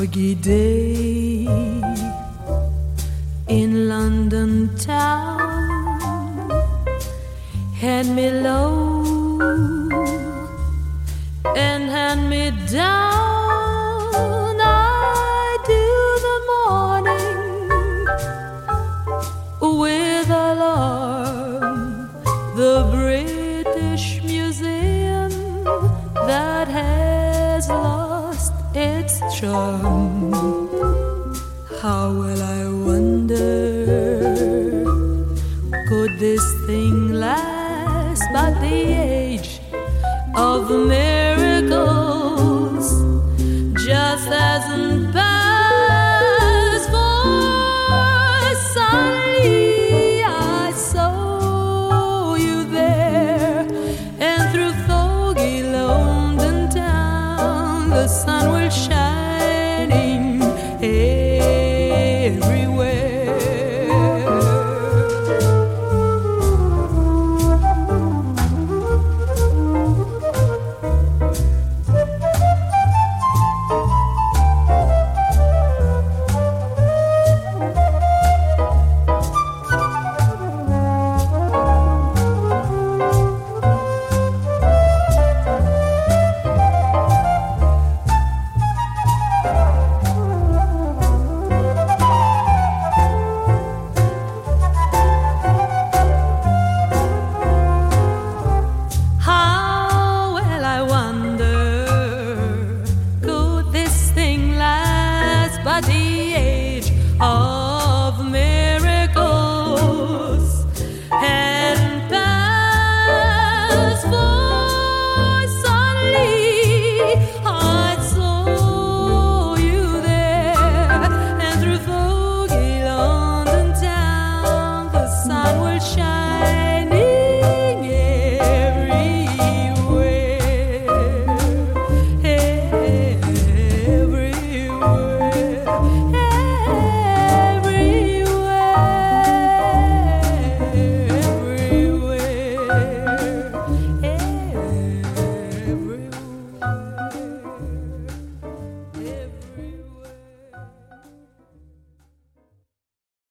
foggy day in London town, hand me low and hand me down. I do the morning with alarm. The British Museum that has lost its charm. How will I wonder, could this thing last but the age of miracles, just as in